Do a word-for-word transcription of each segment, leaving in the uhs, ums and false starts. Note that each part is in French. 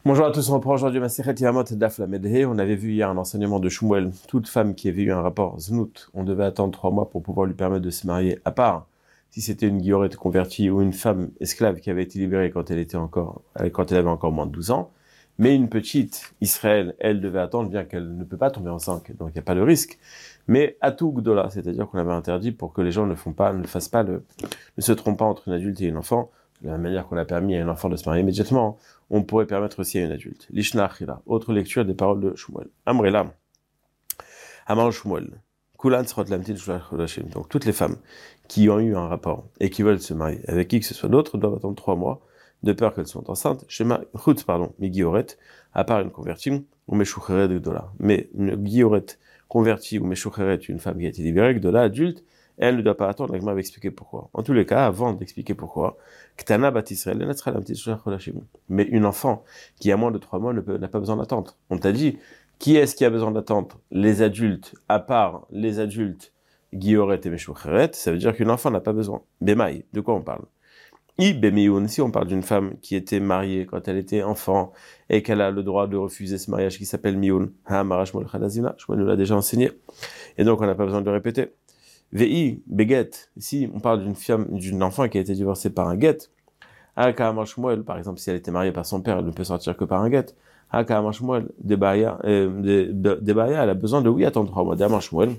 Bonjour à tous, on reprend aujourd'hui Masechet Yamot Daf Lamed He. On avait vu hier un enseignement de Shmuel. Toute femme qui avait eu un rapport Znout, on devait attendre trois mois pour pouvoir lui permettre de se marier, à part si c'était une guillerette convertie ou une femme esclave qui avait été libérée quand elle était encore, quand elle avait encore moins de douze ans. Mais une petite Israël, elle devait attendre, bien qu'elle ne peut pas tomber enceinte, donc il n'y a pas de risque. Mais Atou Gdola, c'est-à-dire qu'on avait interdit pour que les gens ne font pas, ne fassent pas le, ne se trompent pas entre une adulte et une enfant. De la même manière qu'on a permis à un enfant de se marier immédiatement, on pourrait permettre aussi à une adulte. Lishna Achila, autre lecture des paroles de Shmuel. Amrela, Amar Shmuel, Kulan Srot Lamtin Shlach Chodashim. Donc toutes les femmes qui ont eu un rapport et qui veulent se marier avec qui que ce soit d'autre doivent attendre trois mois de peur qu'elles soient enceintes. Shema Chutz, pardon, Migioret, à part une convertie ou Meshucheret de Gdola. Mais une Gioret convertie ou Meshucheret, une femme qui a été libérée, Gdola adulte, elle ne doit pas attendre, la Gemara va expliquer pourquoi. En tous les cas, avant d'expliquer pourquoi, Ktana bat Israël, mais une enfant qui a moins de trois mois ne peut, n'a pas besoin d'attendre. On t'a dit, qui est-ce qui a besoin d'attendre? Les adultes, à part les adultes, Gioret et Meshucheret, ça veut dire qu'une enfant n'a pas besoin. Bemaï, de quoi on parle? I Bemioun, si on parle d'une femme qui était mariée quand elle était enfant et qu'elle a le droit de refuser ce mariage qui s'appelle Mioun, Ha Marash Mol Khadazina, je nous l'a déjà enseigné, et donc on n'a pas besoin de le répéter. Vi, beget, si on parle d'une femme, d'une enfant qui a été divorcée par un get, Aka Shmuel, par exemple, si elle était mariée par son père, elle ne peut sortir que par un get. Aka Shmuel, Debaya, Debaya, elle a besoin de oui, attendre trois mois. Debaya Shmuel.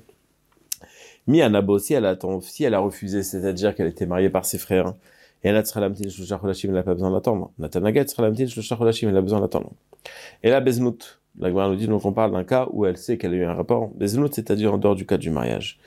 Mi Anabo, si elle attend, si elle a refusé, c'est-à-dire qu'elle était mariée par ses frères, et Nat Sralamtin Shloshah Chodashim, elle n'a pas besoin d'attendre. Natanaget Sralamtin Shloshah Chodashim, elle a besoin d'attendre. Et là, Beznout, la Gemara nous dit, donc on parle d'un cas où elle sait qu'elle a eu un rapport. Beznout, c'est-à-dire en dehors du cas du mariage.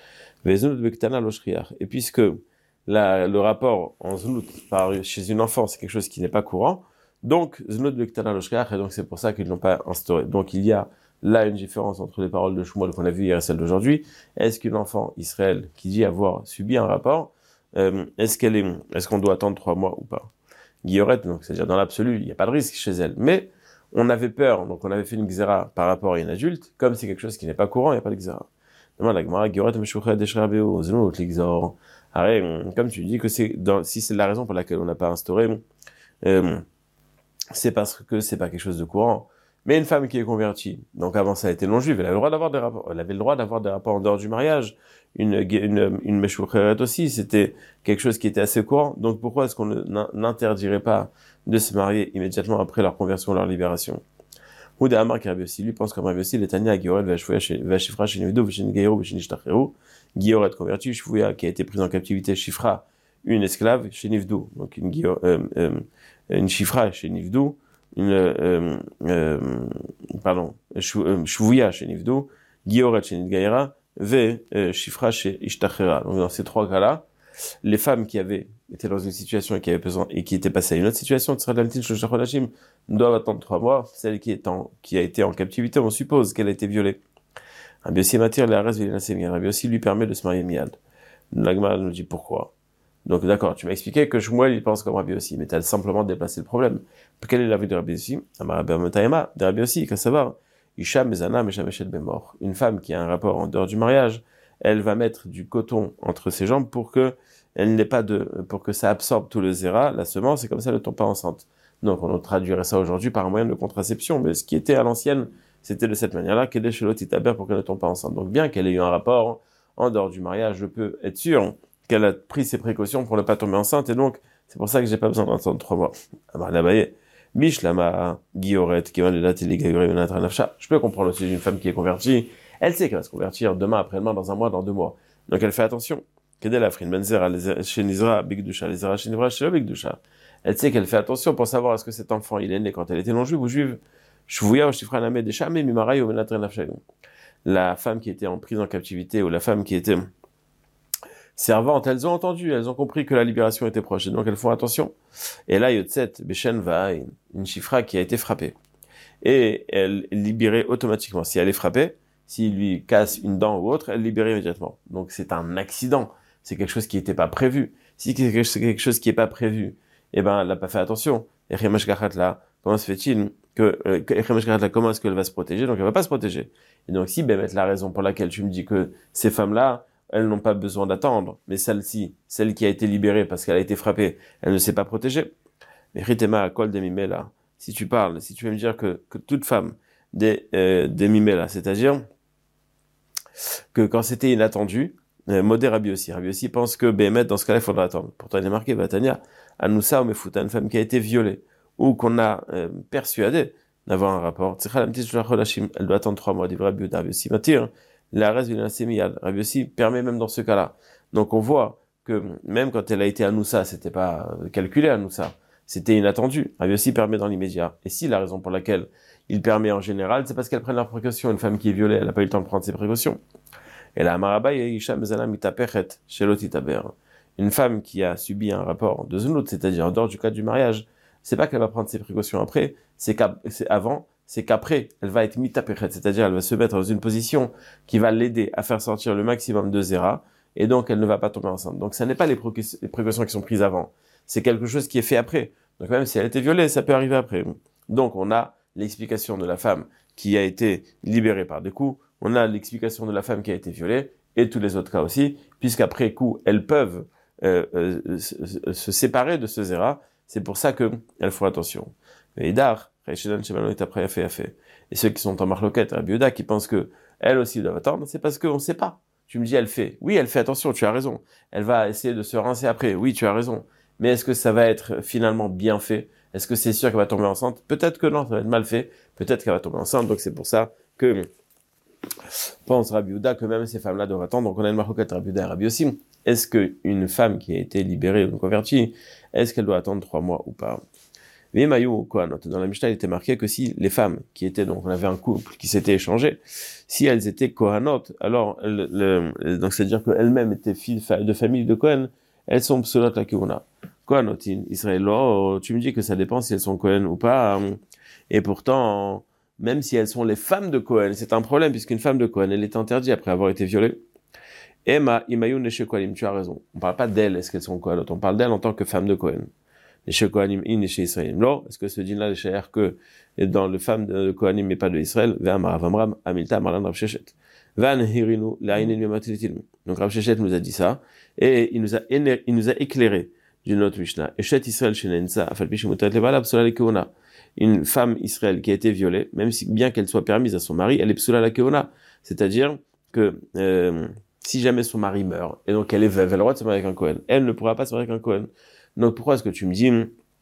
Et puisque la, le rapport en znout par, chez une enfant, c'est quelque chose qui n'est pas courant, donc znout bektana loshriach, et donc c'est pour ça qu'ils ne l'ont pas instauré. Donc il y a là une différence entre les paroles de Shmuel qu'on a vues hier et celles d'aujourd'hui. Est-ce qu'une enfant Israël qui dit avoir subi un rapport, euh, est-ce qu'elle est, est-ce qu'on doit attendre trois mois ou pas? Guillerette, donc c'est-à-dire dans l'absolu, il n'y a pas de risque chez elle, mais on avait peur, donc on avait fait une xéra par rapport à une adulte, comme c'est quelque chose qui n'est pas courant, il n'y a pas de xéra. Comme tu dis que c'est dans, si c'est la raison pour laquelle on n'a pas instauré, euh, c'est parce que c'est pas quelque chose de courant. Mais une femme qui est convertie, donc avant ça a été non-juive, elle avait le droit d'avoir des rapports, elle avait le droit d'avoir des rapports en dehors du mariage. Une, une, une meshoucheret aussi, c'était quelque chose qui était assez courant. Donc pourquoi est-ce qu'on n'interdirait pas de se marier immédiatement après leur conversion, leur libération? Ouda Amar qui Rabbi Yossi, lui pense comme Rabbi Yossi, les Tania Gioret Vashifra chez Nevido, Vishin Gairo, Vishin Ishtacheru, Gioret converti, Shfouya qui a été prise en captivité, Shifra, une esclave chez Nivdou, donc une Gio, euh, euh, une Shifra chez Nivdou, une, euh, euh, pardon, Shfouya chez Nivdou, Gioret chez Nidgaïra, Ve Shifra chez Ishtachera. Donc dans ces trois cas-là, les femmes qui avaient été dans une situation et qui avaient besoin et qui étaient passées à une autre situation, doivent attendre trois mois. Celle qui est en, qui a été en captivité, on suppose qu'elle a été violée. Rabbi Yossi m'attire la reste Rabbi Yossi lui permet de se marier miad. L'Agma nous dit pourquoi. Donc d'accord, tu m'as expliqué que Shmuel il pense comme Rabbi Yossi, mais tu as simplement déplacé le problème. Quelle est l'avis de Rabbi Yossi? De Rabbi Yossi, qu'à savoir, Isha Mezana Meshameshet Bemor. Une femme qui a un rapport en dehors du mariage, elle va mettre du coton entre ses jambes pour que elle n'ait pas de, pour que ça absorbe tout le zéra, la semence, et comme ça elle ne tombe pas enceinte. Donc on traduirait ça aujourd'hui par un moyen de contraception, mais ce qui était à l'ancienne, c'était de cette manière-là, qu'elle est chez l'otitaber pour qu'elle ne tombe pas enceinte. Donc bien qu'elle ait eu un rapport en dehors du mariage, je peux être sûr qu'elle a pris ses précautions pour ne pas tomber enceinte, et donc c'est pour ça que j'ai pas besoin d'attendre trois mois. Bishlama, Gioret, qui je peux comprendre aussi d'une femme qui est convertie, elle sait qu'elle va se convertir demain, après-demain, dans un mois, dans deux mois. Donc elle fait attention. Elle sait qu'elle fait attention pour savoir est-ce que cet enfant il est né quand elle était non-juive ou juive. La femme qui était en prise en captivité ou la femme qui était servante, elles ont entendu, elles ont compris que la libération était proche, et donc elles font attention. Et là, Yotzet, Beshen va, une chifra qui a été frappée. Et elle est libérée automatiquement. Si elle est frappée, s'il lui casse une dent ou autre, elle est libérée immédiatement. Donc c'est un accident. C'est quelque chose qui n'était pas prévu. Si c'est quelque chose qui n'est pas prévu, eh ben, elle n'a pas fait attention. Et là, comment se fait-il que, euh, comment est-ce qu'elle va se protéger? Donc elle va pas se protéger. Et donc si, ben, mettre la raison pour laquelle tu me dis que ces femmes-là, elles n'ont pas besoin d'attendre, mais celle-ci, celle qui a été libérée parce qu'elle a été frappée, elle ne s'est pas protégée. Mais Ritema Kol Demimela, si tu parles, si tu veux me dire que, que toute femme des, euh, des mimela, c'est-à-dire que quand c'était inattendu, euh, modé Rabbi aussi. Rabbi aussi pense que Béhémet, dans ce cas-là, il faudra attendre. Pourtant, il est marqué, Vatania, Anoussa ou Mefuta, une femme qui a été violée, ou qu'on a euh, persuadé d'avoir un rapport. Elle doit attendre trois mois, dit Rabbi Rabbi aussi. La reste d'une assémiade. Rabbi aussi permet même dans ce cas-là. Donc, on voit que même quand elle a été Anoussa, c'était pas calculé Anoussa. C'était inattendu. Rabbi aussi permet dans l'immédiat. Et si la raison pour laquelle il permet en général, c'est parce qu'elle prenne leurs précautions. Une femme qui est violée, elle n'a pas eu le temps de prendre ses précautions. Et la Maraba Isha Mezana Mitapechet Shelotitaber. Une femme qui a subi un rapport de Zunut, c'est-à-dire en dehors du cadre du mariage, c'est pas qu'elle va prendre ses précautions après, c'est qu'avant, c'est qu'après, elle va être Mitapechet, c'est-à-dire elle va se mettre dans une position qui va l'aider à faire sortir le maximum de Zera, et donc elle ne va pas tomber enceinte. Donc ça n'est pas les, précautions, les précautions qui sont prises avant, c'est quelque chose qui est fait après. Donc même si elle a été violée, ça peut arriver après. Donc on a l'explication de la femme qui a été libérée par des coups, on a l'explication de la femme qui a été violée, et tous les autres cas aussi, puisqu'après coup, elles peuvent euh, euh, se, se séparer de ce zéra, c'est pour ça qu'elles font attention. Et Dar, et ceux qui sont en marloquette, Rabbi Yehuda, qui pensent que elles aussi doivent attendre, c'est parce qu'on ne sait pas. Tu me dis, elle fait. Oui, elle fait attention, tu as raison. Elle va essayer de se rincer après. Oui, tu as raison. Mais est-ce que ça va être finalement bien fait? Est-ce que c'est sûr qu'elle va tomber enceinte? Peut-être que non, ça va être mal fait. Peut-être qu'elle va tomber enceinte. Donc c'est pour ça que pense Rabbi Yehuda que même ces femmes-là doivent attendre. Donc on a une marquette Rabbi Yehuda et Rabbi aussi. Est-ce qu'une femme qui a été libérée ou convertie, est-ce qu'elle doit attendre trois mois ou pas? Mais Mayou Kohanot, dans la Mishnah, il était marqué que si les femmes qui étaient, donc on avait un couple qui s'était échangé, si elles étaient Kohanot, alors elles, le, donc c'est-à-dire qu'elles-mêmes étaient filles de famille de Kohen, elles sont psolot la Kehuna. Kohanotin, Israël, oh, tu me dis que ça dépend si elles sont Kohen ou pas, et pourtant, même si elles sont les femmes de Kohen, c'est un problème, puisqu'une femme de Kohen, elle est interdite après avoir été violée. Emma, Imayou, Neshe Kohanim, tu as raison. On parle pas d'elles, est-ce qu'elles sont Kohanot, on parle d'elles en tant que femmes de Kohen. Neshe Kohanim, in Neshe Israël. Non, est-ce que ce din-là, les chers que dans le femme de Kohanim, mais pas de Israël, Ve'amar Avamram, Amilta, Marlan Rav Shechet. Van Hirinu, La'inin Yomatitil. Donc Rav Shechet nous a dit ça, et il nous a, il nous a éclairé d'une autre Mishnah. Eshet Israël Shenenza, Afalpish Mutat Levala, Psola Lekeona. Une femme Israël qui a été violée, même si bien qu'elle soit permise à son mari, elle est Psola Lekeona. C'est-à-dire que, euh, si jamais son mari meurt, et donc elle est veuve, elle a le droit de se marier avec un Kohen, elle ne pourra pas se marier avec un Kohen. Donc pourquoi est-ce que tu me dis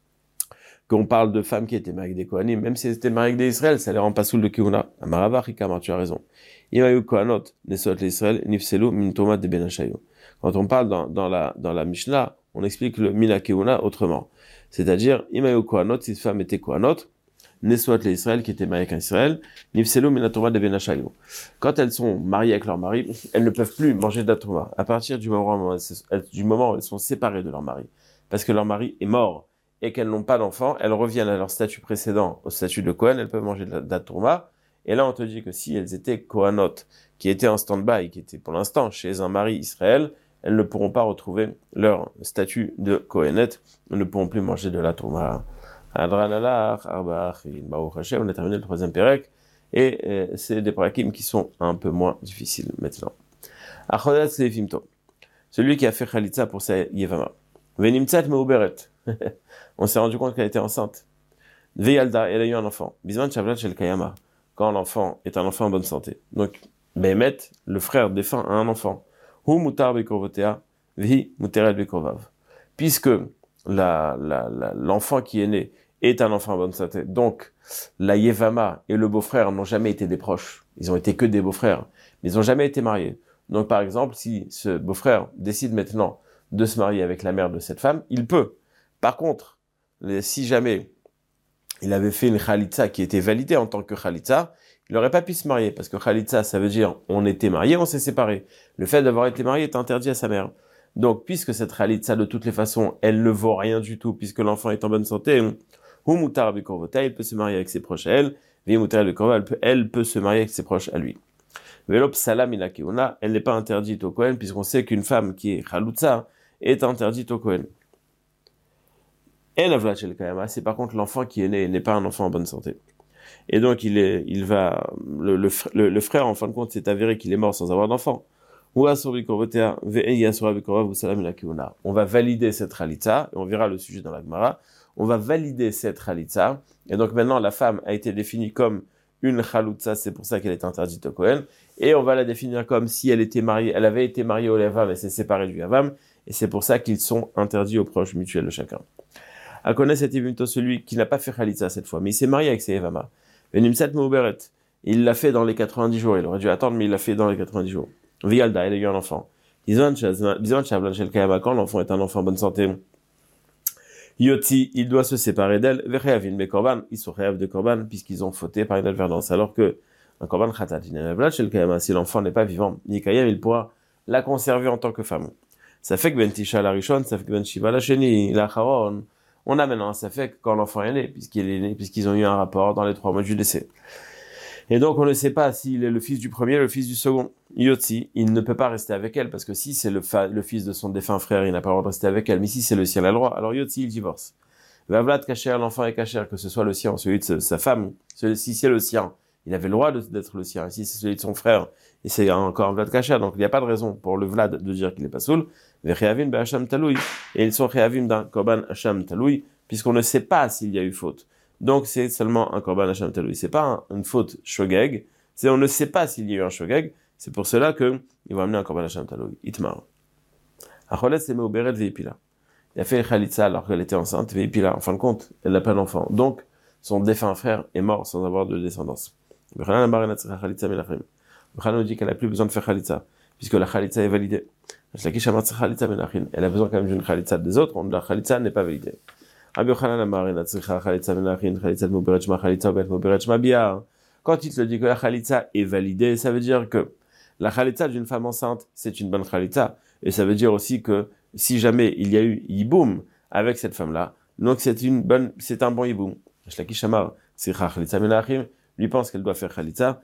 qu'on parle de femmes qui étaient mariées avec des Kohanim, même si elles étaient mariées avec des Israël, ça les rend pas soul de Kehuna. Amarava, Hikamar, tu as raison. Imayu Kohanot, Nesot l'Israël, Nifselu, Min de Benashayu. Quand on parle dans, dans la, dans la Mishnah, on explique le Mina Kehuna autrement. C'est-à-dire, Imayu Kohanot, si cette femme était Kohanot, Nesot l'Israël, qui était mariée avec un Israël, Nifselu, Min de Benashayu. Quand elles sont mariées avec leur mari, elles ne peuvent plus manger de la Touma. À partir du moment, du moment où elles sont séparées de leur mari, parce que leur mari est mort et qu'elles n'ont pas d'enfant, elles reviennent à leur statut précédent, au statut de Kohen, elles peuvent manger de la, de la tourma. Et là, on te dit que si elles étaient Kohanot, qui étaient en stand-by, qui étaient pour l'instant chez un mari Israël, elles ne pourront pas retrouver leur statut de Kohenet, elles ne pourront plus manger de la tourma. Adranalach, Arbach, Baruch Hashem, on a terminé le troisième pérec, et euh, c'est des parakim qui sont un peu moins difficiles maintenant. Achodat Seifimto, celui qui a fait Khalitza pour sa Yevama. Venimtzat meuberet. On s'est rendu compte qu'elle était enceinte. Veyalda, elle a eu un enfant. Bisman Shavlat Shel Kayama. Quand l'enfant est un enfant en bonne santé. Donc, Behemet, le frère défunt, a un enfant. Hu mutar bekorvotea, vi muterel bekorvav. Puisque la, la, la, l'enfant qui est né est un enfant en bonne santé. Donc, la Yevama et le beau-frère n'ont jamais été des proches. Ils ont été que des beaux-frères. Mais ils n'ont jamais été mariés. Donc, par exemple, si ce beau-frère décide maintenant de se marier avec la mère de cette femme, il peut. Par contre, si jamais il avait fait une khalitza qui était validée en tant que khalitza, il n'aurait pas pu se marier, parce que khalitza, ça veut dire on était mariés, on s'est séparés. Le fait d'avoir été marié est interdit à sa mère. Donc, puisque cette khalitza, de toutes les façons, elle ne vaut rien du tout, puisque l'enfant est en bonne santé, il peut se marier avec ses proches à elle, elle peut se marier avec ses proches à lui. Velop salam ila keuna, elle n'est pas interdite au Kohen, puisqu'on sait qu'une femme qui est khaloutza est interdite au Kohen. Elle a shel kayama, c'est par contre l'enfant qui est né n'est pas un enfant en bonne santé. Et donc il est, il va, le, le, le, le frère en fin de compte s'est avéré qu'il est mort sans avoir d'enfant. On va valider cette khalitza, et on verra le sujet dans la Gemara. on va valider cette Khalitsa. Et donc maintenant, la femme a été définie comme une Khaloutsa, c'est pour ça qu'elle est interdite au Kohen. Et on va la définir comme si elle était mariée, elle avait été mariée au Yavam et s'est séparée du Yavam. Et c'est pour ça qu'ils sont interdits aux proches mutuels de chacun. À connaître cet évento, celui qui n'a pas fait Khalitsa cette fois, mais il s'est marié avec ses Yavama. Venimset Meuberet. Il l'a fait dans les quatre-vingt-dix jours. Il aurait dû attendre, mais il l'a fait dans les quatre-vingt-dix jours. Vialda, il a eu un enfant. Quand l'enfant est un enfant en bonne santé, Yoti, il doit se séparer d'elle. Vecheavin be korban, ils sont réaves de korban puisqu'ils ont fauté par inadvertance. Alors que un korban khatat, si l'enfant n'est pas vivant, Nikayem, il pourra la conserver en tant que femme. Ça fait que ben tisha la rishon, ça fait que ben shiva la sheni, la charon. On a maintenant, ça fait que quand l'enfant est né, puisqu'il est né, puisqu'ils ont eu un rapport dans les trois mois du décès. Et donc, on ne sait pas s'il est le fils du premier ou le fils du second. Yotzi, il ne peut pas rester avec elle, parce que si c'est le, fa- le fils de son défunt frère, il n'a pas le droit de rester avec elle. Mais si c'est le sien, il a le droit. Alors Yotzi, il divorce. Vavlat kacher, l'enfant est kacher, que ce soit le sien ou celui de sa femme. Si c'est le sien, il avait le droit de, d'être le sien. Et si c'est celui de son frère, et c'est encore un Vlad kacher, donc il n'y a pas de raison pour le Vlad de dire qu'il n'est pas soul. Vecheavim be hacham taloui. Et ils sont réavim d'un korban hacham taloui, puisqu'on ne sait pas s'il y a eu faute. Donc, c'est seulement un korban hacham taloui. C'est pas un, une faute shogeg. C'est, on ne sait pas s'il y a eu un shogeg. C'est pour cela que, il va amener un korban hacham taloui. Itmar. Acholet, c'est meuberet veipila. Il a fait khalitsa alors qu'elle était enceinte, veipila. En fin de compte, elle n'a pas d'enfant. Donc, son défunt frère est mort sans avoir de descendance. Bechana marina tzra khalitsa melachim. Bechana nous dit qu'elle n'a plus besoin de faire khalitsa, puisque la khalitsa est validée. Elle a besoin quand même d'une khalitsa des autres. La khalitsa n'est pas validée. Quand il te dit que la khalitsa est validée, ça veut dire que la khalitsa d'une femme enceinte, c'est une bonne khalitsa. Et ça veut dire aussi que si jamais il y a eu yiboum avec cette femme-là, donc c'est une bonne, c'est un bon yiboum. Lui pense qu'elle doit faire khalitsa.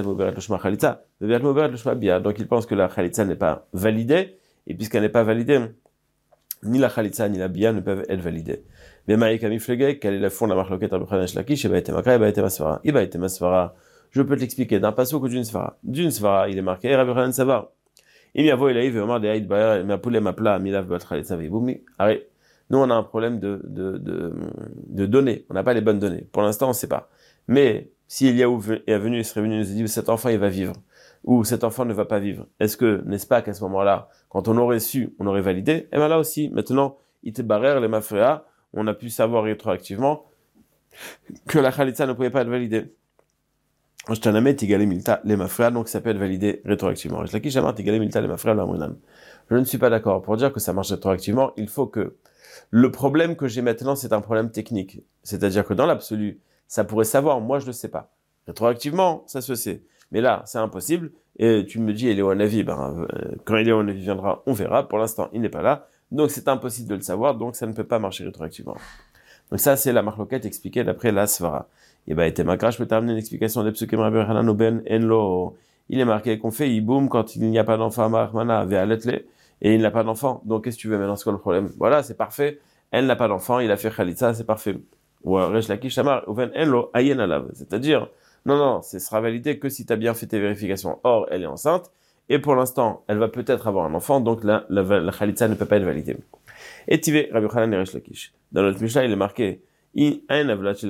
Donc il pense que la khalitsa n'est pas validée. Et puisqu'elle n'est pas validée, ni la khalitsa ni la bia ne peuvent être validées. Mais Maïka Miflegek, quel est le fond de la marloquette Rabbi Chanan Shlakish, et Baïté Makra, et Baïté Masvara. Et Baïté Masvara, je peux te l'expliquer d'un passouk ou d'une svara. D'une svara, il est marqué, Rabbi Chanan Savar. Il y a voix, il a eu, Omar de Haïd Bayer, ma poule, ma plat, Milav, Batralitza, Veiboumi. Arrête. Nous, on a un problème de, de, de, de données. On n'a pas les bonnes données. Pour l'instant, on ne sait pas. Mais, s'il y a où est venu, il serait venu nous dire, cet enfant, il va vivre. Ou cet enfant ne va pas vivre. Est-ce que, n'est-ce pas qu'à ce moment-là, quand on aurait su, on aurait validé? Et bien là aussi, maintenant, ite barer les mafréas, on a pu savoir rétroactivement que la khalitsa ne pouvait pas être validée. Je t'en amène, tigalé milta les mafréas, donc ça peut être validé rétroactivement. Je l'ai jamais tigalé milta les mafréas, la mounan. Je ne suis pas d'accord. Pour dire que ça marche rétroactivement, il faut que le problème que j'ai maintenant, c'est un problème technique. C'est-à-dire que dans l'absolu, ça pourrait savoir, moi je ne sais pas. Rétroactivement, ça se sait. Mais là, c'est impossible. Et tu me dis, Eléo Navi, ben, euh, quand Eléo Navi viendra, on verra. Pour l'instant, il n'est pas là. Donc, c'est impossible de le savoir. Donc, ça ne peut pas marcher rétroactivement. Donc, ça, c'est la marloquette expliquée d'après la Svara. Et ben, était makra, je peux t'amener une explication des psukim Rabbi Hanan ben enlo. Il est marqué qu'on fait iboum quand il n'y a pas d'enfant, marmana, ve'aletle, et il n'a pas d'enfant. Donc, qu'est-ce que tu veux maintenant? C'est quoi le problème? Voilà, c'est parfait. Elle n'a pas d'enfant, il a fait khalitsa, c'est parfait. Ou, resh lakish amar, uven enlo, ayen alav. C'est-à-dire, non, non, ce sera validé que si tu as bien fait tes vérifications. Or, elle est enceinte, et pour l'instant, elle va peut-être avoir un enfant, donc la, la, la khalitsa ne peut pas être validée. Et Tivé, Rabbi Chanan et Resh Lakish. Dans notre Mishnah, il est marqué, il a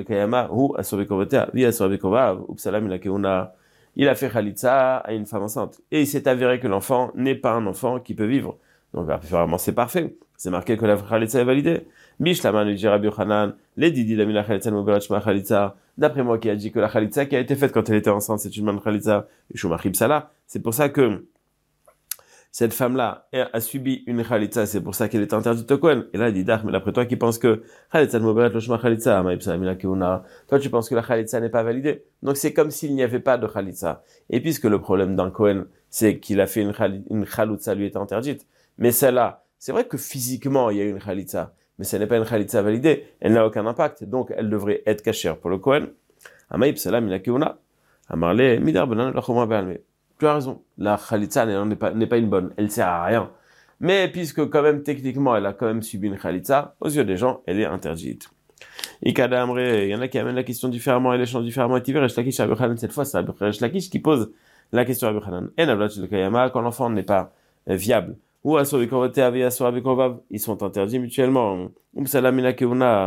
fait khalitsa à une femme enceinte. Et il s'est avéré que l'enfant n'est pas un enfant qui peut vivre. Donc, apparemment, c'est parfait. C'est marqué que la khalitsa est validée. Bishlaman lui dit Rabbi Chanan, les didi la mina khalitsa mubarat shma khalitsa. D'après moi, qui a dit que la khalitsa qui a été faite quand elle était enceinte, c'est une bonne khalitsa, shumachib sala. C'est pour ça que cette femme-là a subi une khalitsa, c'est pour ça qu'elle est interdite au Kohen. Et là, il dit, Dach, mais d'après toi qui pense que khalitsa mubarat lo shma khalitsa, maïbsa mina keuna. Toi, tu penses que la khalitsa n'est pas validée. Donc, c'est comme s'il n'y avait pas de khalitsa. Et puisque le problème d'un Kohen, c'est qu'il a fait une une khalitsa lui est interdite. Mais celle-là, c'est vrai que physiquement, il y a une khalitsa. Mais ce n'est pas une khalitsa validée, elle n'a aucun impact, donc elle devrait être cachère pour le Kohen. Amaïb salam inakeuna. Amarle midar benan lachoma be'alme. Tu as raison, la khalitsa n'est pas, n'est pas une bonne, elle sert à rien. Mais puisque quand même, techniquement, elle a quand même subi une khalitsa, aux yeux des gens, elle est interdite. Ikada Amre, il y en a qui amènent la question différemment et l'échange différemment. Et Tiver Resh Lakish Rabbi Chanan, cette fois, c'est Rabbi Resh Lakish qui pose la question à Rabbi Chanan. En avlat shel kayama, quand l'enfant n'est pas viable. Ou ils sont interdits mutuellement. Um salamina keuna,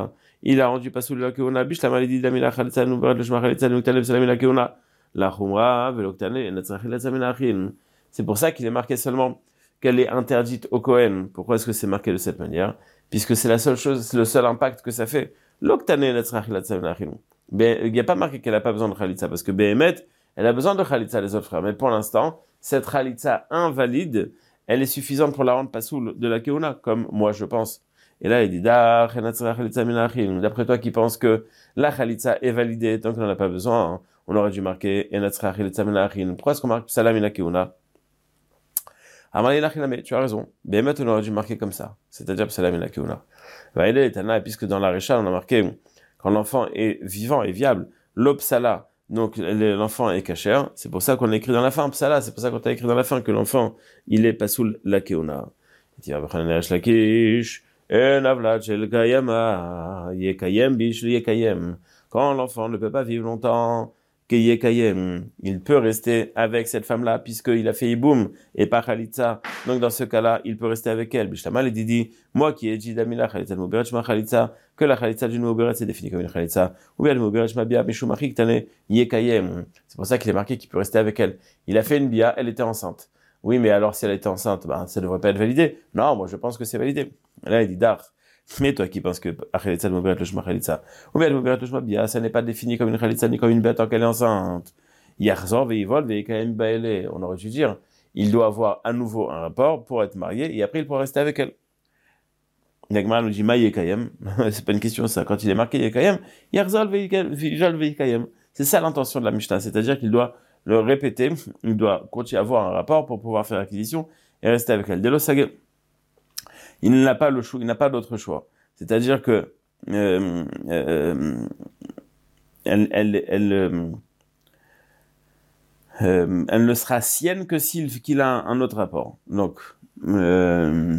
il a rendu pasoul la keuna, bish la maladie de la mila khalitza, nous berat le shma khalitza, nous taleb salam la keuna, la khumra, veloktane, et natsachilza menachin. C'est pour ça qu'il est marqué seulement qu'elle est interdite au Kohen. Pourquoi est-ce que c'est marqué de cette manière? Puisque c'est la seule chose, c'est le seul impact que ça fait. L'oktane, et natsachilza menachin. Mais il n'y a pas marqué qu'elle n'a pas besoin de khalitza, parce que Behemet, elle a besoin de khalitza, les autres frères. Mais pour l'instant, cette khalitza invalide, elle est suffisante pour la rendre pasoul de la keuna, comme moi je pense. Et là, il dit, d'après toi qui pense que la khalitza est validée, tant qu'on n'en a pas besoin, hein, on aurait dû marquer, pourquoi est-ce qu'on marque salam ina keuna? Tu as raison. Behemet, on aurait dû marquer comme ça. C'est-à-dire salam ina keuna. Puisque dans la Récha, on a marqué, quand l'enfant est vivant et viable, l'opsala, donc l'enfant est cachère, c'est pour ça qu'on a écrit dans la fin, psala, c'est pour ça qu'on a écrit dans la fin que l'enfant, il est pasoul la keuna. Quand l'enfant ne peut pas vivre longtemps, il peut rester avec cette femme-là, puisqu'il a fait iboum et pas khalitza. Donc, dans ce cas-là, il peut rester avec elle. Bishtama, il dit, moi qui ai dit d'amila khalitza, mouberet shma khalitza, que la khalitza du mouberet, c'est défini comme une khalitza. Ou bien le mouberet shma bia, mishumachik tane, yekayem. C'est pour ça qu'il est marqué qu'il peut rester avec elle. Il a fait une bia, elle était enceinte. Oui, mais alors, si elle était enceinte, ben, ça devrait pas être validé. Non, moi, je pense que c'est validé. Là, il dit, dar. Mais toi qui penses que Khalitza le Mouberet le Shma Khalitza, ou bien le Mouberet le Shma Bia, ça n'est pas défini comme une Khalitza ni comme une bête tant qu'elle est enceinte. Yarzor veivol veikaem baele. On aurait dû dire, il doit avoir à nouveau un rapport pour être marié et après il pourra rester avec elle. Nagmar nous dit ma yekayem. C'est pas une question ça. Quand il est marqué yekayem, Yarzor veivol veikaem. C'est ça l'intention de la Mishnah, c'est-à-dire qu'il doit le répéter, il doit continuer à avoir un rapport pour pouvoir faire l'acquisition et rester avec elle. Delo Sagel. Il n'a pas le choix, il n'a pas d'autre choix. C'est-à-dire que euh, euh, elle, elle, elle, euh, euh, elle ne sera sienne que s'il qu'il a un, un autre rapport. Donc, euh,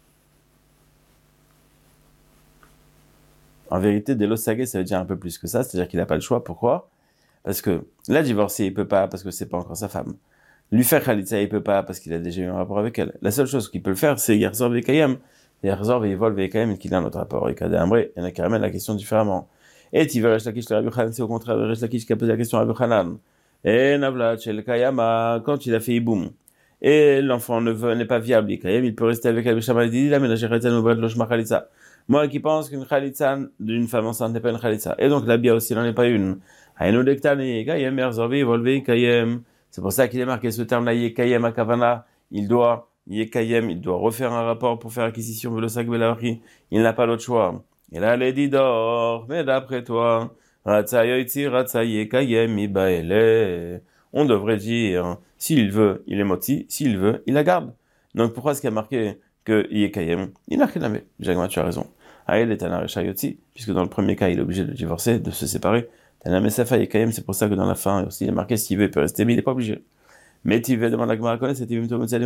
en vérité, Delos Sagé, ça veut dire un peu plus que ça. C'est-à-dire qu'il n'a pas le choix. Pourquoi? Parce que la divorcer, il peut pas parce que c'est pas encore sa femme. Lui faire khalitza, il peut pas parce qu'il a déjà eu un rapport avec elle. La seule chose qu'il peut le faire, c'est Yerzor Vekayem. Yerzor Veivol Vekayem, qu'il a un autre rapport. Et Kadé Amré, il y en a qui ramènent la question différemment. Et Tiveresh Lakish, le Rabbi Chanan, c'est au contraire Resh Lakish qui a posé la question à Rabbi Chanan. Et Navlat, Shel Kayama, quand il a fait Iboum. Et l'enfant ne veut, n'est pas viable, Kayem, il peut rester avec Rabbi Shammai, il dit, la ménage khalitza, nous le shma khalitza. Moi qui pense qu'une khalitza d'une femme enceinte n'est pas une khalitza. Et donc la bia aussi n'en est pas une. Aïnou Dektani, Kayem, Yerzor Veivol Vekayem. C'est pour ça qu'il est marqué ce terme-là, Yekayem à Kavana, il doit, Yekayem, il doit refaire un rapport pour faire acquisition de l'Osak Belahri, il n'a pas l'autre choix. Et là, les didor, mais d'après toi, Ratsa Yoitzi, Ratsa Yekayem, Ibaele, on devrait dire, s'il veut, il est moti, s'il veut, il la garde. Donc pourquoi est-ce qu'il y a marqué que Yekayem, il n'a rien à mettre? Jacques, tu as raison. Aïe, est un Arecha Yotzi, puisque dans le premier cas, il est obligé de divorcer, de se séparer. C'est pour ça que dans la fin aussi il est marqué s'il veut il peut rester mais il n'est pas obligé. Mais tu veux demander à Gmara connaît il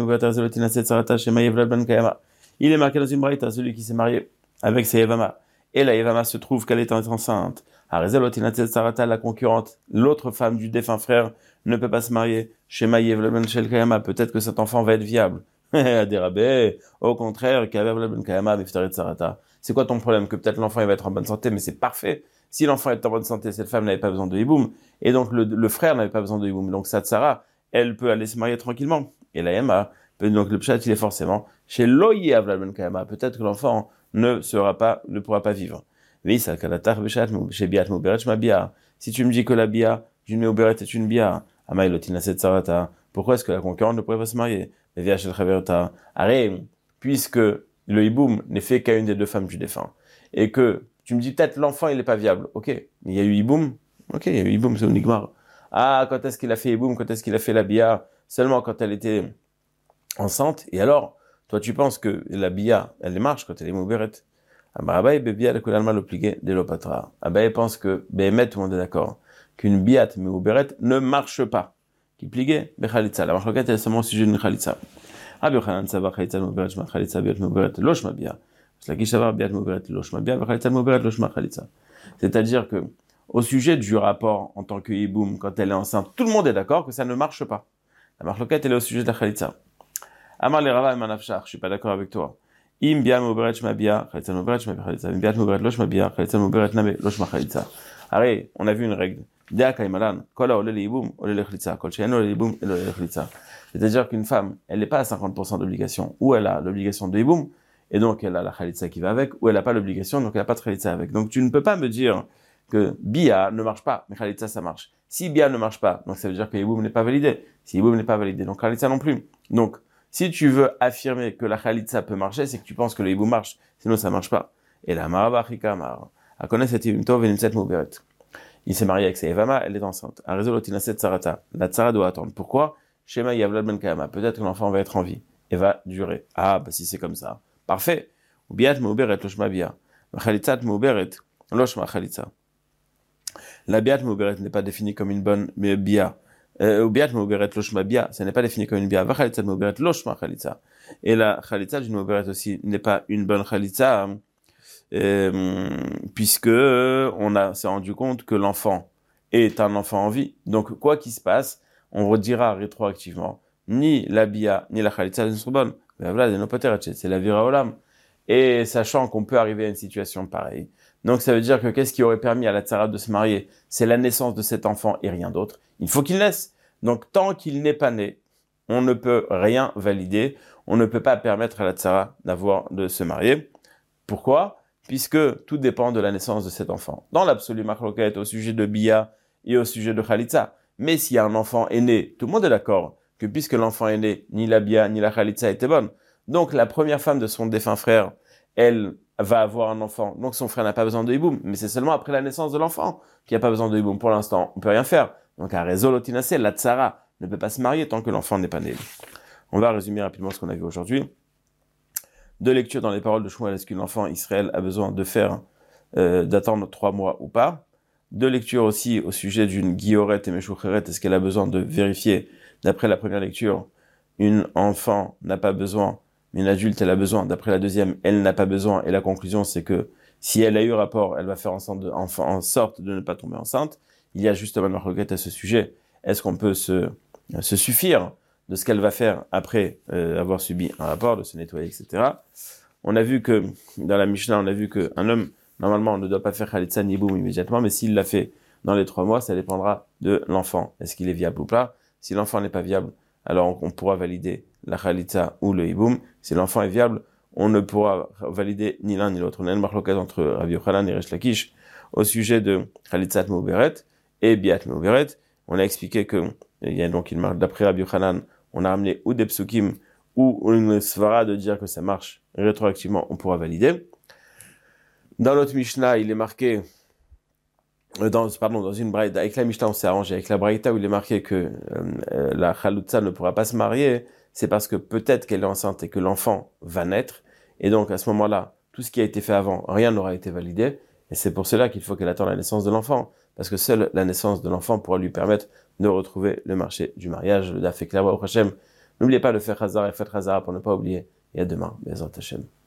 est marqué dans une braïta celui qui s'est marié avec sa Yevama et la Yevama se trouve qu'elle est enceinte. La concurrente, l'autre femme du défunt frère ne peut pas se marier chez Maïev Shel Kayama. Peut-être que cet enfant va être viable. Au contraire, c'est quoi ton problème? Que peut-être l'enfant il va être en bonne santé, mais c'est parfait. Si l'enfant est en bonne santé, cette femme n'avait pas besoin de hiboum, et donc le, le frère n'avait pas besoin de hiboum. Donc sa tsara, elle peut aller se marier tranquillement. Et la yama, donc le pshat, il est forcément chez Loïe Avla Kayama. Peut-être que l'enfant ne sera pas, ne pourra pas vivre. Si tu me dis que la bia d'une meuberet est une bia, pourquoi est-ce que la concurrente ne pourrait pas se marier? Puisque le hiboum n'est fait qu'à une des deux femmes du défunt. Et que tu me dis peut-être l'enfant il est pas viable. Ok, mais il y a eu hiboum. Ok, il y a eu hiboum, c'est Onigmar. Ah, quand est-ce qu'il a fait hiboum? Quand est-ce qu'il a fait la bia? Seulement quand elle était enceinte. Et alors, toi tu penses que la bia, elle marche quand elle est mouberet? Abaye bebia le kolalma l'obligé de l'opatra. Abaye pense que Behemet, tout le monde est d'accord, qu'une biat mouberet ne marche pas. Qui pligue bechalitza. La marloquette est seulement au sujet d'une khalitza. Rabbi Chanan Sava Khalitza Mouberet Shma Khalitza Biat Mouberet Loshma Bia. C'est-à-dire que, au sujet du rapport en tant que hiboum, quand elle est enceinte, tout le monde est d'accord que ça ne marche pas. La marloquette, elle est au sujet de la khalitza. Amar le Rava et Manafshach, je suis pas d'accord avec toi. Im biat meuberet shma bia, chalitza meuberet shma chalitza. Im biat meuberet lo shma bia, chalitza meuberet name lo shma chalitza. Allez, on a vu une règle. Dea kaimalan, kol haole leibum, ole lechalitza, kol she'eno leibum, ole lechalitza. C'est-à-dire qu'une femme, elle n'est pas à cinquante pour cent d'obligation, ou elle a l'obligation de hiboum, et donc elle a la chalitza qui va avec, ou elle n'a pas l'obligation, donc elle n'a pas de chalitza avec. Donc tu ne peux pas me dire que bia ne marche pas, mais chalitza ça marche. Si bia ne marche pas, donc ça veut dire que hiboum n'est pas validé. Si hiboum n'est pas validé, donc chalitza non plus. Donc si tu veux affirmer que la chalitza peut marcher, c'est que tu penses que le hiboum marche, sinon ça marche pas. Et la marabachika mar, a connaître cette hibumto venimset mouberet. Il s'est marié avec sa Evama, elle est enceinte. A raison l'otinaset sarata. La tsara doit attendre. Pourquoi? Shema yavlad ben kayama. Peut-être que l'enfant va être en vie et va durer. Ah, bah si c'est comme ça. Parfait. Ubiat meuberet loshma bia. Chalitzat meuberet loshma chalitza. La biat meuberet n'est pas définie comme une bonne bia. Ubiat meuberet loshma bia, ça n'est pas défini comme une bia. Chalitzat meuberet loshma chalitza. Et la chalitza du meuberet aussi n'est pas une bonne chalitza. Euh, puisque on a s'est rendu compte que l'enfant est un enfant en vie. Donc, quoi qu'il se passe, on redira rétroactivement, ni la bia, ni la chalitza ne sont bonnes. C'est la vira olam. Et sachant qu'on peut arriver à une situation pareille. Donc, ça veut dire que qu'est-ce qui aurait permis à la tsara de se marier? C'est la naissance de cet enfant et rien d'autre. Il faut qu'il naisse. Donc, tant qu'il n'est pas né, on ne peut rien valider. On ne peut pas permettre à la tsara d'avoir, de se marier. Pourquoi? Puisque tout dépend de la naissance de cet enfant. Dans l'absolu machloket, au sujet de bia et au sujet de chalitza. Mais s'il y a un enfant est né, tout le monde est d'accord que puisque l'enfant est né, ni la bia ni la chalitza étaient bonnes. Donc la première femme de son défunt frère, elle va avoir un enfant. Donc son frère n'a pas besoin de hiboum. Mais c'est seulement après la naissance de l'enfant qu'il n'y a pas besoin de hiboum. Pour l'instant, on ne peut rien faire. Donc à Rezolotinase, la tsara ne peut pas se marier tant que l'enfant n'est pas né. On va résumer rapidement ce qu'on a vu aujourd'hui. Deux lectures dans les paroles de Shmuel, est-ce qu'un enfant Israël a besoin de faire, euh, d'attendre trois mois ou pas? Deux lectures aussi au sujet d'une guilloret et meshoucheret, est-ce qu'elle a besoin de vérifier? D'après la première lecture, une enfant n'a pas besoin, mais une adulte elle a besoin. D'après la deuxième, elle n'a pas besoin. Et la conclusion, c'est que si elle a eu rapport, elle va faire en sorte de, en, en sorte de ne pas tomber enceinte. Il y a justement une requête à ce sujet. Est-ce qu'on peut se, se suffire de ce qu'elle va faire après euh, avoir subi un rapport, de se nettoyer, et cetera. On a vu que, dans la Mishnah, on a vu qu'un homme, normalement, ne doit pas faire chalitza ni boum immédiatement, mais s'il l'a fait dans les trois mois, ça dépendra de l'enfant. Est-ce qu'il est viable ou pas? Si l'enfant n'est pas viable, alors on, on pourra valider la chalitza ou le hiboum. Si l'enfant est viable, on ne pourra valider ni l'un ni l'autre. On a une marloquette entre Rabbi Yochanan et Resh Lakish au sujet de chalitzat meuberet et biat meuberet. On a expliqué que, il y a donc une marque d'après Rabbi Yochanan, on a ramené ou des psukim ou une svara de dire que ça marche rétroactivement, on pourra valider. Dans l'autre Mishnah, il est marqué, dans, pardon, dans une braïta, avec la Mishnah on s'est arrangé, avec la braïta où il est marqué que euh, la chaloutza ne pourra pas se marier, c'est parce que peut-être qu'elle est enceinte et que l'enfant va naître, et donc à ce moment-là, tout ce qui a été fait avant, rien n'aura été validé, et c'est pour cela qu'il faut qu'elle attende la naissance de l'enfant, parce que seule la naissance de l'enfant pourra lui permettre de retrouver le marché du mariage, le daf est clair, au Hashem. N'oubliez pas de faire Hazara et faites Hazara pour ne pas oublier. Et à demain, Bezrat Hashem.